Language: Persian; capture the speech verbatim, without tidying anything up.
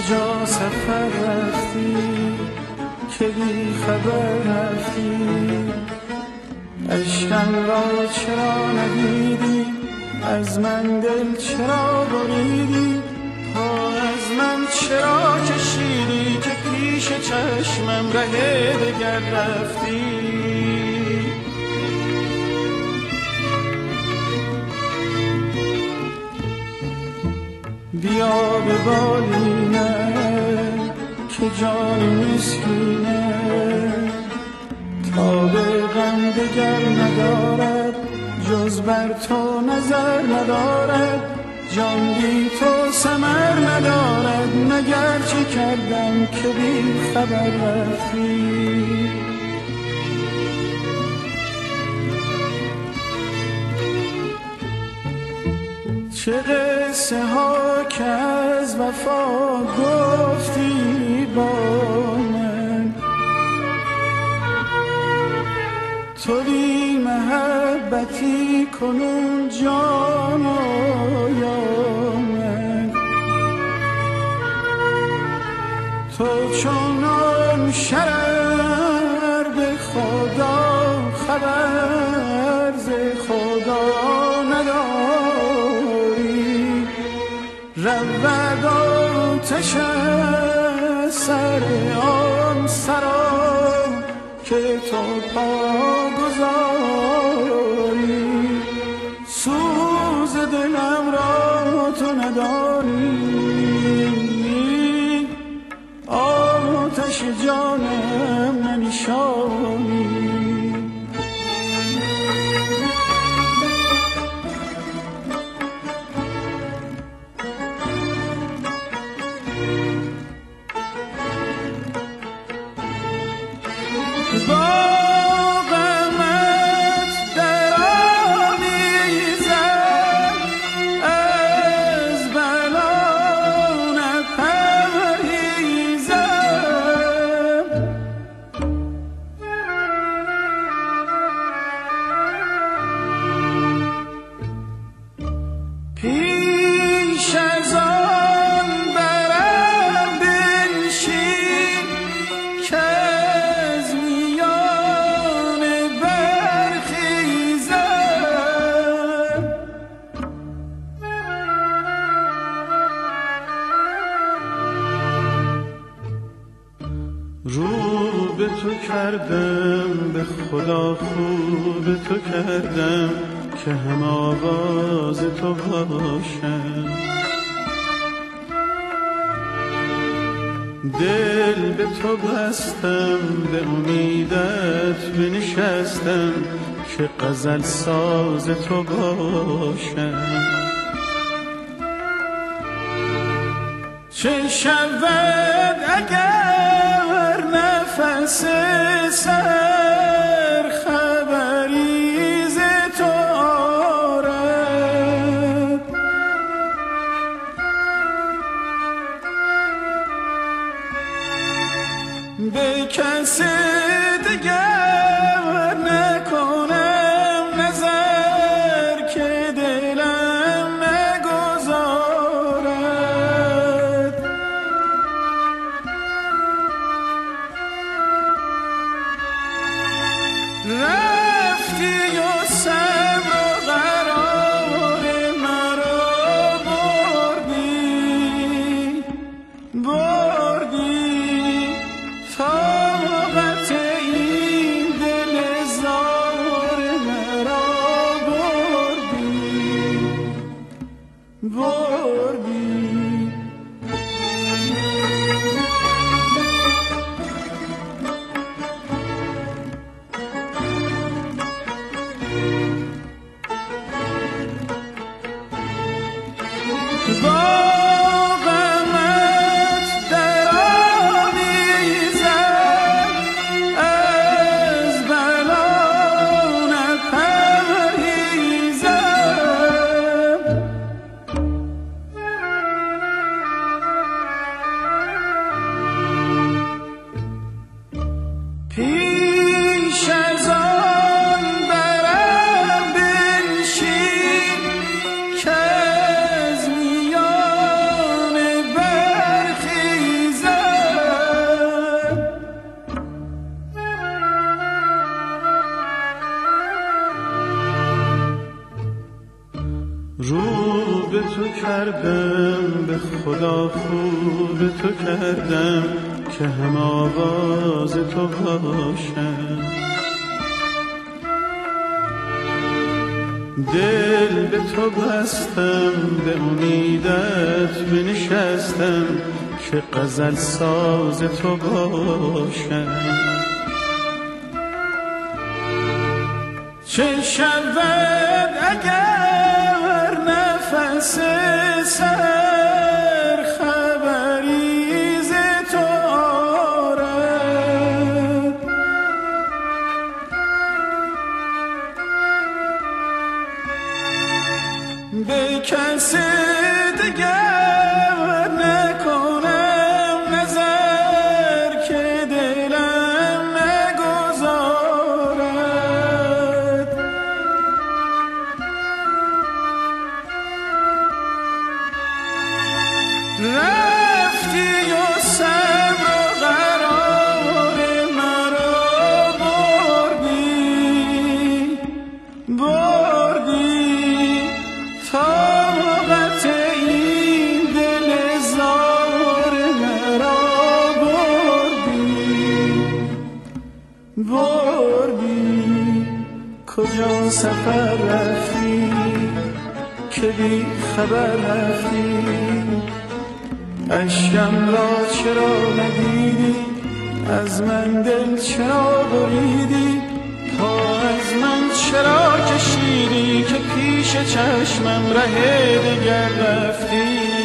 کجا سفر رفتی که بی خبر رفتی؟ عشقم را چرا ندیدی؟ از من دل چرا بریدی؟ پا از من چرا کشیدی که پیش چشمم ره دگر رفتی؟ بیا به بالینه که جان مسکینه تا به غم دگر ندارد، جز بر تو نظر ندارد، جان بی تو ثمر ندارد. مگر چه کردم که بی خبر رفتی؟ چه قصه ها که از وفا گفتی با من، تو بی محبتی کنون جان آید. تو چونان شرر به خدا خبر ز خدا نداری، رود آتش سر آن سرا که تو پا گذاری. سوز دلم را تو نداری، آتش جانم ننشانی. رو به تو کردم به خدا خوب تو کردم که هم آواز تو باشم. دل به تو بستم به امیدت بنشستم که غزل ساز تو باشم. چه شود اگر نفس سر خبری ز تو آرد، به کس دگر نکنم نظر که دلم نگذارد. رفتی و صبر و قرار مرا بردی بردی، طاقت کردم به خدا خوب تو کردم که هم آواز تو باشم. دل به تو بستم به امیدت بنشستم که غزل ساز تو باشم. چه شود اگر نفس سحر خبری ز تو آرد، به کس دگر نکنم نظر که دلم نگذارد. رفتی و صبر و قرار مرا بردی بردی طاقت این دل زار مرا بردی بردی. کجا سفر رفتی که بی خبر رفتی، اشکم را چرا ندیدی، از من دل چرا بریدی، پا از من چرا کشیدی که پیش چشمم ره دگر رفتی.